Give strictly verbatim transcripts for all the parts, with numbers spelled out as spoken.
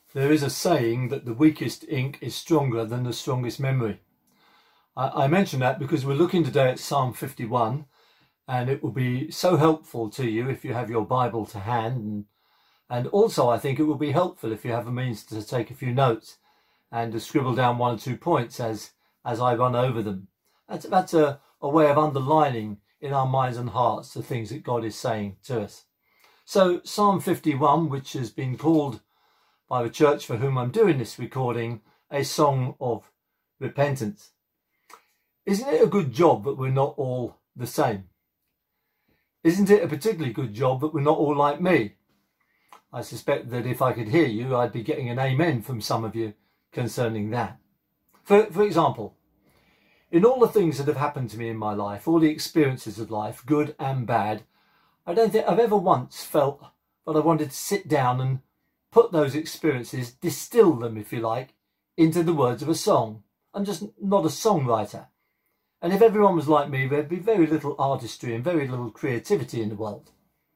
There is a saying that the weakest ink is stronger than the strongest memory. I, I mention that because we're looking today at Psalm fifty-one, and it will be so helpful to you if you have your Bible to hand. And, and also I think it will be helpful if you have a means to take a few notes and to scribble down one or two points as, as I run over them. That's, that's a, a way of underlining in our minds and hearts the things that God is saying to us. So Psalm fifty-one, which has been called by the church for whom I'm doing this recording a song of repentance. Isn't it a good job that we're not all the same? Isn't it a particularly good job that we're not all like me? I suspect that if I could hear you, I'd be getting an amen from some of you concerning that. For, for example, in all the things that have happened to me in my life, all the experiences of life, good and bad, I don't think I've ever once felt that I wanted to sit down and put those experiences, distill them, if you like, into the words of a song. I'm just not a songwriter. And if everyone was like me, there'd be very little artistry and very little creativity in the world.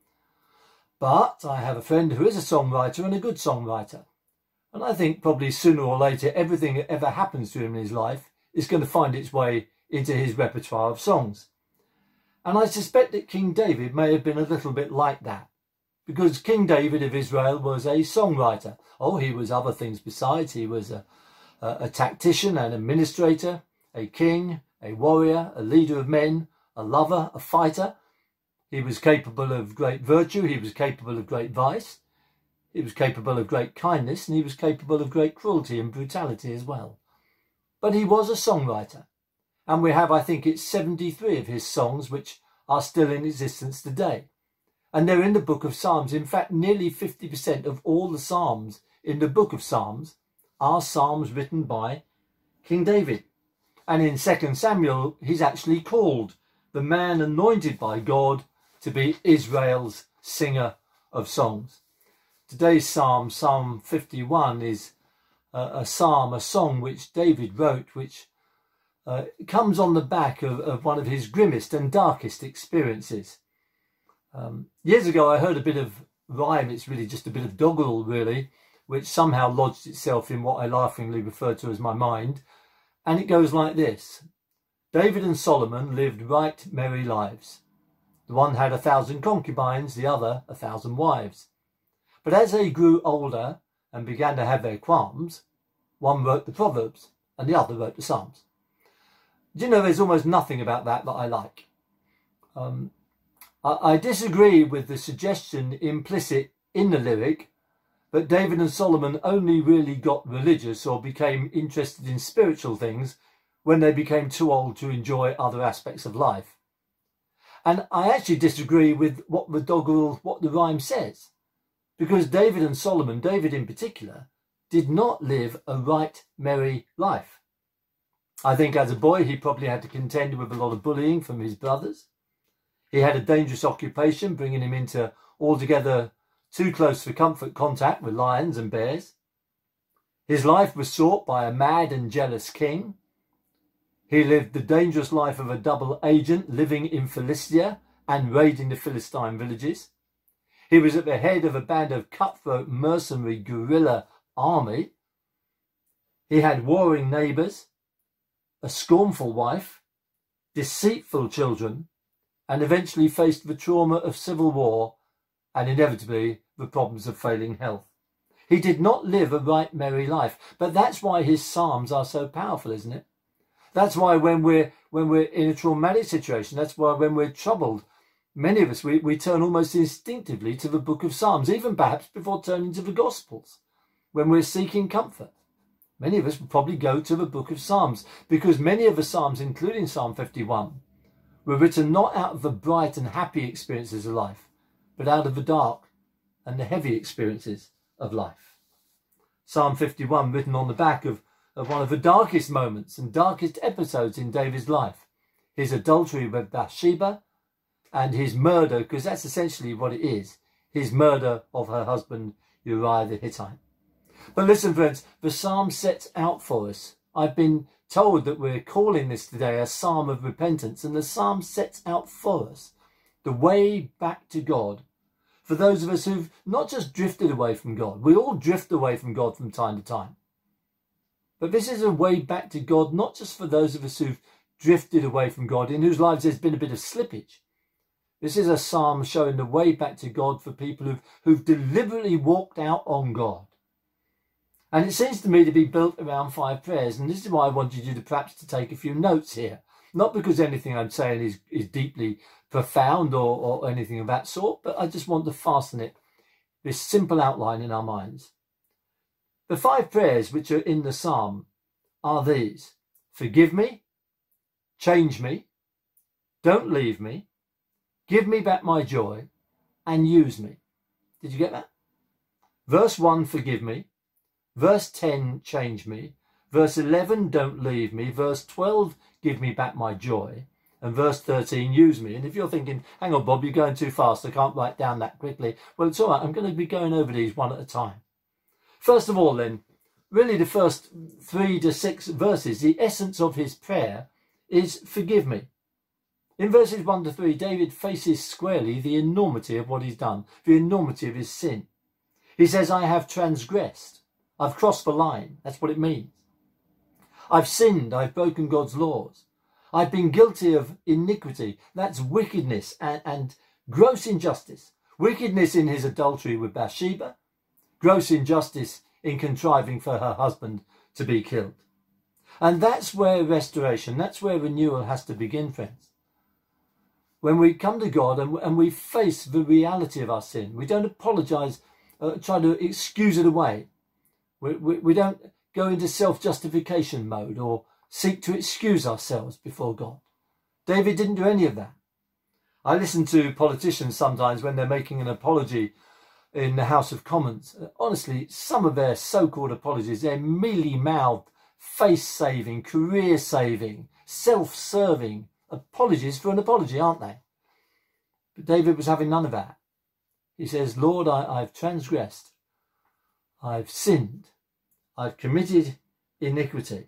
But I have a friend who is a songwriter and a good songwriter. And I think probably sooner or later, everything that ever happens to him in his life is going to find its way into his repertoire of songs. And I suspect that King David may have been a little bit like that. Because King David of Israel was a songwriter. Oh, he was other things besides. He was a, a, a tactician, an administrator, a king, a warrior, a leader of men, a lover, a fighter. He was capable of great virtue. He was capable of great vice. He was capable of great kindness, and he was capable of great cruelty and brutality as well. But he was a songwriter. And we have, I think it's seventy-three of his songs which are still in existence today. And they're in the book of Psalms. In fact, nearly fifty percent of all the Psalms in the book of Psalms are Psalms written by King David. And in Second Samuel, he's actually called the man anointed by God to be Israel's singer of songs. Today's Psalm, Psalm fifty-one, is a, a psalm, a song which David wrote, which uh, comes on the back of, of one of his grimmest and darkest experiences. Um, years ago, I heard a bit of rhyme. It's really just a bit of doggerel, really, which somehow lodged itself in what I laughingly refer to as my mind. And it goes like this. David and Solomon lived right merry lives. The one had a thousand concubines, the other a thousand wives. But as they grew older and began to have their qualms, one wrote the Proverbs and the other wrote the Psalms. Do you know, there's almost nothing about that that I like. Um, I disagree with the suggestion implicit in the lyric that David and Solomon only really got religious or became interested in spiritual things when they became too old to enjoy other aspects of life. And I actually disagree with what the doggerel, what the rhyme says, because David and Solomon, David in particular, did not live a right merry life. I think as a boy he probably had to contend with a lot of bullying from his brothers. He had a dangerous occupation, bringing him into altogether too close for comfort contact with lions and bears. His life was sought by a mad and jealous king. He lived the dangerous life of a double agent living in Philistia and raiding the Philistine villages. He was at the head of a band of cutthroat mercenary guerrilla army. He had warring neighbours, a scornful wife, deceitful children, and eventually faced the trauma of civil war and inevitably the problems of failing health. He did not live a right merry life, but that's why his psalms are so powerful, isn't it? That's why when we're when we're in a traumatic situation, that's why when we're troubled, many of us, we, we turn almost instinctively to the book of Psalms, even perhaps before turning to the Gospels, when we're seeking comfort. Many of us will probably go to the book of Psalms, because many of the Psalms, including Psalm fifty-one, were written not out of the bright and happy experiences of life, but out of the dark and the heavy experiences of life. Psalm fifty-one, written on the back of, of one of the darkest moments and darkest episodes in David's life, his adultery with Bathsheba and his murder, because that's essentially what it is, his murder of her husband Uriah the Hittite. But listen, friends, the psalm sets out for us. I've been told that we're calling this today a psalm of repentance, and the psalm sets out for us the way back to God for those of us who've not just drifted away from God. We all drift away from God from time to time. But this is a way back to God, not just for those of us who've drifted away from God, in whose lives there's been a bit of slippage. This is a psalm showing the way back to God for people who've, who've deliberately walked out on God. And it seems to me to be built around five prayers. And this is why I wanted you to perhaps to take a few notes here. Not because anything I'm saying is, is deeply profound or, or anything of that sort, but I just want to fasten it, this simple outline in our minds. The five prayers which are in the psalm are these: forgive me, change me, don't leave me, give me back my joy, and use me. Did you get that? Verse one, forgive me. Verse ten, change me. Verse eleven, don't leave me. Verse twelve, give me back my joy. And verse thirteen, use me. And if you're thinking, hang on, Bob, you're going too fast, I can't write down that quickly. Well, it's all right. I'm going to be going over these one at a time. First of all, then, really the first three to six verses, the essence of his prayer is forgive me. In verses one to three, David faces squarely the enormity of what he's done, the enormity of his sin. He says, I have transgressed. I've crossed the line. That's what it means. I've sinned. I've broken God's laws. I've been guilty of iniquity. That's wickedness and, and gross injustice. Wickedness in his adultery with Bathsheba. Gross injustice in contriving for her husband to be killed. And that's where restoration, that's where renewal has to begin, friends. When we come to God and, and we face the reality of our sin, we don't apologise, uh, try to excuse it away. We, we, we don't go into self-justification mode or seek to excuse ourselves before God. David didn't do any of that. I listen to politicians sometimes when they're making an apology in the House of Commons. Honestly, some of their so-called apologies, they're mealy-mouthed, face-saving, career-saving, self-serving apologies for an apology, aren't they? But David was having none of that. He says, Lord, I, I've transgressed. I've sinned. I've committed iniquity.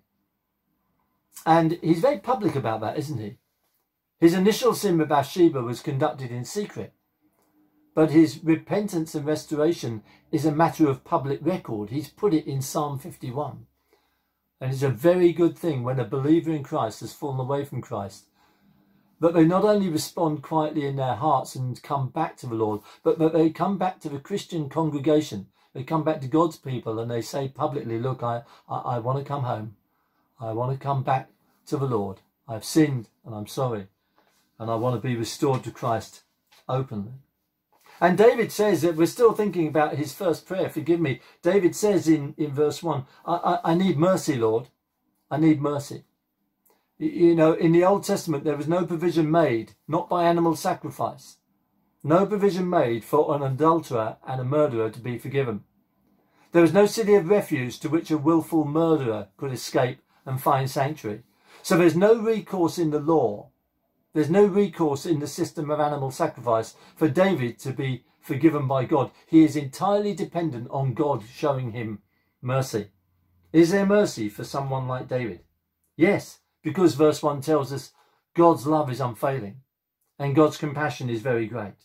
And he's very public about that, isn't he? His initial sin with Bathsheba was conducted in secret. But his repentance and restoration is a matter of public record. He's put it in Psalm fifty-one. And it's a very good thing when a believer in Christ has fallen away from Christ, that they not only respond quietly in their hearts and come back to the Lord, but that they come back to the Christian congregation. They come back to God's people and they say publicly, look, I, I, I want to come home. I want to come back to the Lord. I've sinned and I'm sorry. And I want to be restored to Christ openly. And David says that we're still thinking about his first prayer, forgive me. David says in, in verse one, I, I, I need mercy, Lord. I need mercy. You know, in the Old Testament, there was no provision made, not by animal sacrifice. No provision made for an adulterer and a murderer to be forgiven. There was no city of refuge to which a willful murderer could escape and find sanctuary. So there's no recourse in the law. There's no recourse in the system of animal sacrifice for David to be forgiven by God. He is entirely dependent on God showing him mercy. Is there mercy for someone like David? Yes, because verse one tells us God's love is unfailing and God's compassion is very great.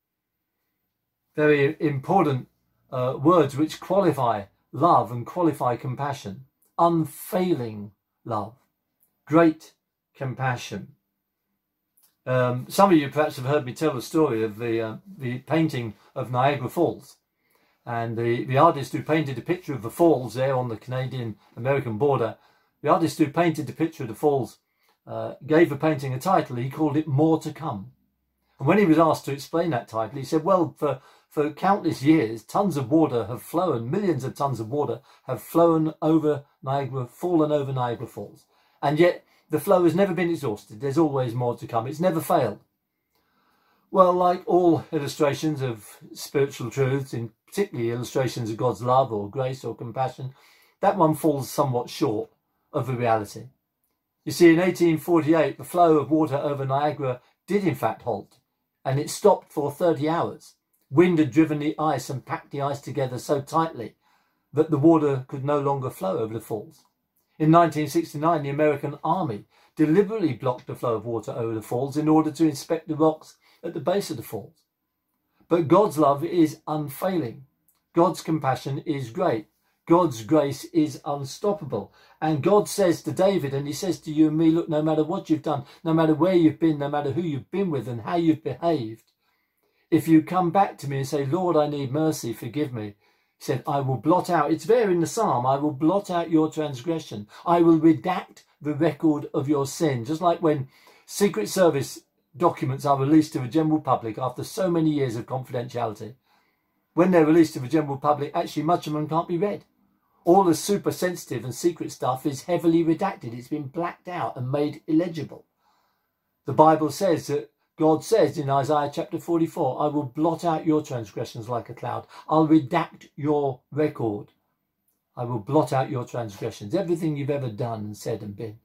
Very important uh, words which qualify love and qualify compassion. Unfailing love. Great compassion. Um, some of you perhaps have heard me tell the story of the uh, the painting of Niagara Falls. And the, the artist who painted a picture of the falls there on the Canadian-American border, the artist who painted the picture of the falls uh, gave the painting a title. He called it More to Come. And when he was asked to explain that title, he said, well, for, for countless years, tons of water have flown, millions of tons of water have flown over Niagara, fallen over Niagara Falls. And yet the flow has never been exhausted. There's always more to come. It's never failed. Well, like all illustrations of spiritual truths, in particularly illustrations of God's love or grace or compassion, that one falls somewhat short of the reality. You see, in eighteen forty-eight, the flow of water over Niagara did in fact halt, and it stopped for thirty hours. Wind had driven the ice and packed the ice together so tightly that the water could no longer flow over the falls. In nineteen sixty-nine, the American Army deliberately blocked the flow of water over the falls in order to inspect the rocks at the base of the falls. But God's love is unfailing. God's compassion is great. God's grace is unstoppable. And God says to David, and he says to you and me, look, no matter what you've done, no matter where you've been, no matter who you've been with and how you've behaved, if you come back to me and say, Lord, I need mercy, forgive me, he said, I will blot out, it's there in the psalm, I will blot out your transgression. I will redact the record of your sin. Just like when Secret Service documents are released to the general public after so many years of confidentiality. When they're released to the general public, actually much of them can't be read. All the super sensitive and secret stuff is heavily redacted. It's been blacked out and made illegible. The Bible says that God says in Isaiah chapter forty-four, I will blot out your transgressions like a cloud. I'll redact your record. I will blot out your transgressions. Everything you've ever done and said and been.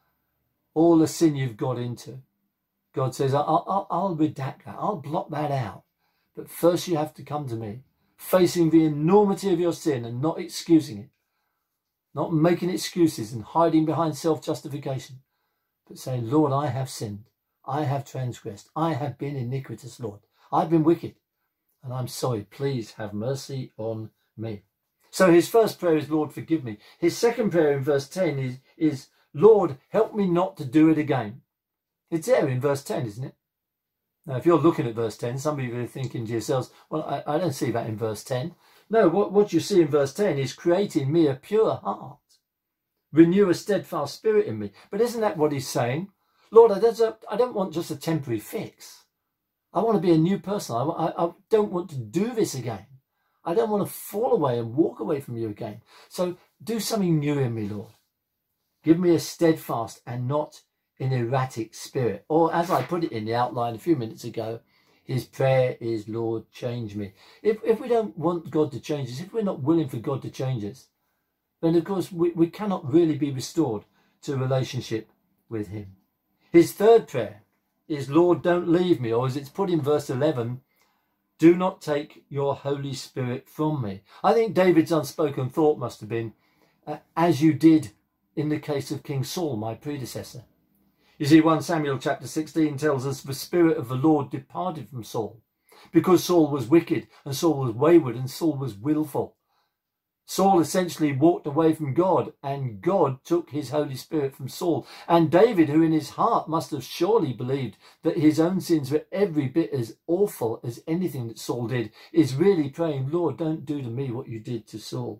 All the sin you've got into. God says, I'll, I'll, I'll redact that. I'll blot that out. But first you have to come to me, facing the enormity of your sin and not excusing it. Not making excuses and hiding behind self-justification. But saying, Lord, I have sinned. I have transgressed. I have been iniquitous, Lord. I've been wicked. And I'm sorry. Please have mercy on me. So his first prayer is, Lord, forgive me. His second prayer in verse ten is, is Lord, help me not to do it again. It's there in verse ten, isn't it? Now, if you're looking at verse ten, some of you are thinking to yourselves, well, I, I don't see that in verse ten. No, what, what you see in verse ten is create in me a pure heart. Renew a steadfast spirit in me. But isn't that what he's saying? Lord, I don't, I don't want just a temporary fix. I want to be a new person. I, I, I don't want to do this again. I don't want to fall away and walk away from you again. So do something new in me, Lord. Give me a steadfast and not an erratic spirit. Or as I put it in the outline a few minutes ago, his prayer is, Lord, change me. If, if we don't want God to change us, if we're not willing for God to change us, then of course we, we cannot really be restored to a relationship with him. His third prayer is, Lord, don't leave me. Or as it's put in verse eleven, do not take your Holy Spirit from me. I think David's unspoken thought must have been, uh, as you did in the case of King Saul, my predecessor. You see, First Samuel chapter sixteen tells us the Spirit of the Lord departed from Saul because Saul was wicked and Saul was wayward and Saul was willful. Saul essentially walked away from God and God took his Holy Spirit from Saul. And David, who in his heart must have surely believed that his own sins were every bit as awful as anything that Saul did, is really praying, Lord, don't do to me what you did to Saul.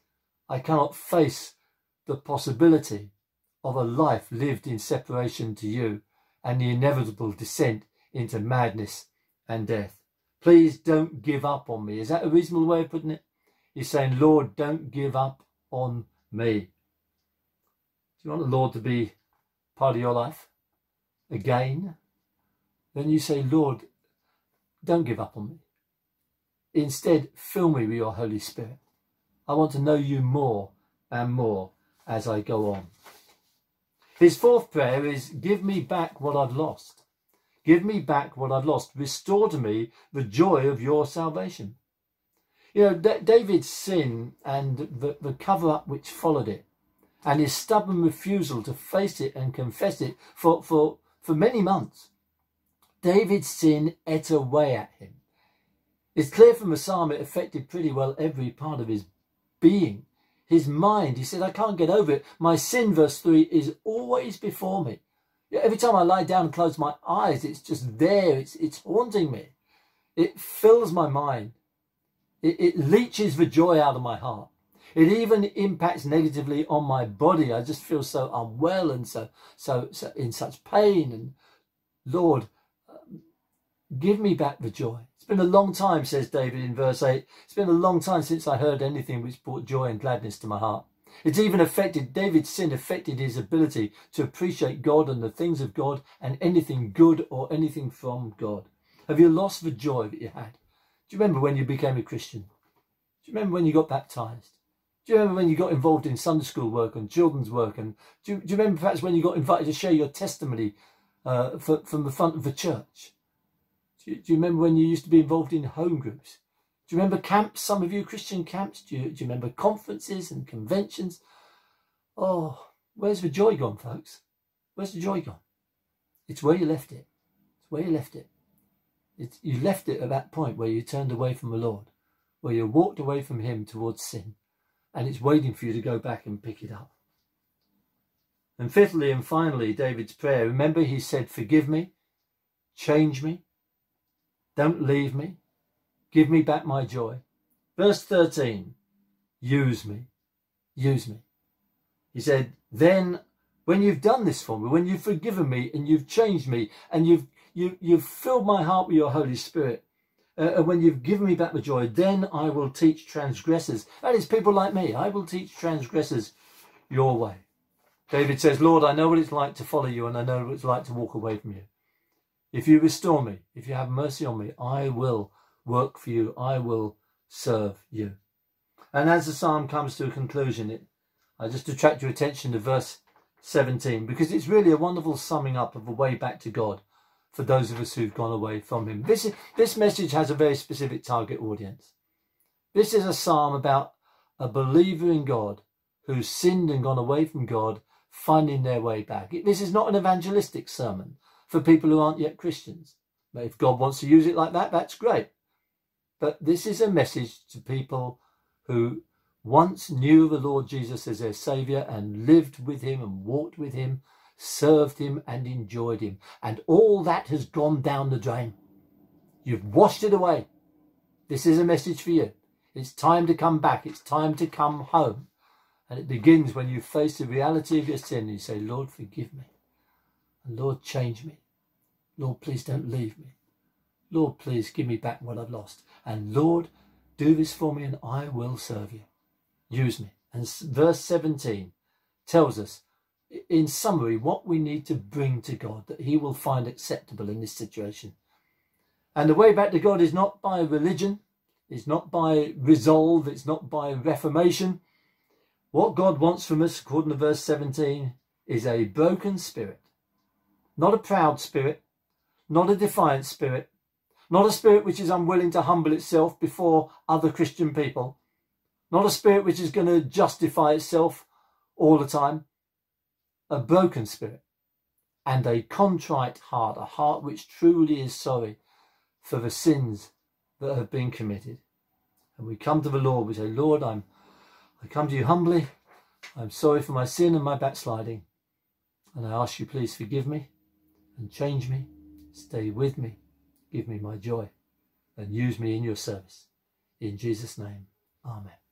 I cannot face the possibility of a life lived in separation to you and the inevitable descent into madness and death. Please don't give up on me. Is that a reasonable way of putting it? He's saying, Lord, don't give up on me. Do you want the Lord to be part of your life again? Then you say, Lord, don't give up on me. Instead, fill me with your Holy Spirit. I want to know you more and more as I go on. His fourth prayer is, give me back what I've lost. Give me back what I've lost. Restore to me the joy of your salvation. You know, D- David's sin and the, the cover-up which followed it, and his stubborn refusal to face it and confess it for, for, for many months. David's sin ate away at him. It's clear from the psalm it affected pretty well every part of his being. His mind, he said, I can't get over it. My sin, verse three, is always before me. Every time I lie down and close my eyes, it's just there. It's, it's haunting me. It fills my mind. It, it leaches the joy out of my heart. It even impacts negatively on my body. I just feel so unwell and so, so, so in such pain. And Lord, give me back the joy. It's been a long time, says David in verse eight. It's been a long time since I heard anything which brought joy and gladness to my heart. It's even affected, David's sin affected his ability to appreciate God and the things of God and anything good or anything from God. Have you lost the joy that you had? Do you remember when you became a Christian? Do you remember when you got baptized? Do you remember when you got involved in Sunday school work and children's work? And do you, do you remember perhaps when you got invited to share your testimony uh, for, from the front of the church? Do you, do you remember when you used to be involved in home groups? Do you remember camps, some of you Christian camps? Do you, do you remember conferences and conventions? Oh, where's the joy gone, folks? Where's the joy gone? It's where you left it. It's where you left it. It's, you left it at that point where you turned away from the Lord, where you walked away from him towards sin, and it's waiting for you to go back and pick it up. And fifthly and finally, David's prayer. Remember, he said, forgive me, change me, don't leave me, give me back my joy. Verse thirteen, use me, use me. He said, then when you've done this for me, when you've forgiven me and you've changed me and you've you, you've filled my heart with your Holy Spirit, uh, and when you've given me back the joy, then I will teach transgressors. That is, people like me. I will teach transgressors your way. David says, Lord, I know what it's like to follow you, and I know what it's like to walk away from you. If you restore me, if you have mercy on me, I will work for you. I will serve you. And as the psalm comes to a conclusion, it, I just attract your attention to verse seventeen, because it's really a wonderful summing up of the way back to God for those of us who've gone away from him. This, this message has a very specific target audience. This is a psalm about a believer in God who's sinned and gone away from God, finding their way back. This is not an evangelistic sermon for people who aren't yet Christians. But if God wants to use it like that, that's great. But this is a message to people who once knew the Lord Jesus as their Saviour and lived with him and walked with him, served him and enjoyed him. And all that has gone down the drain. You've washed it away. This is a message for you. It's time to come back. It's time to come home. And it begins when you face the reality of your sin and you say, Lord, forgive me. And Lord, change me. Lord, please don't leave me. Lord, please give me back what I've lost. And Lord, do this for me and I will serve you. Use me. And verse seventeen tells us, in summary, what we need to bring to God that he will find acceptable in this situation. And the way back to God is not by religion. It's not by resolve. It's not by reformation. What God wants from us, according to verse seventeen, is a broken spirit. Not a proud spirit, not a defiant spirit, not a spirit which is unwilling to humble itself before other Christian people, not a spirit which is going to justify itself all the time. A broken spirit and a contrite heart, a heart which truly is sorry for the sins that have been committed. And we come to the Lord, we say, Lord, I'm I come to you humbly. I'm sorry for my sin and my backsliding. And I ask you, please forgive me and change me. Stay with me. Give me my joy and use me in your service. In Jesus' name, amen.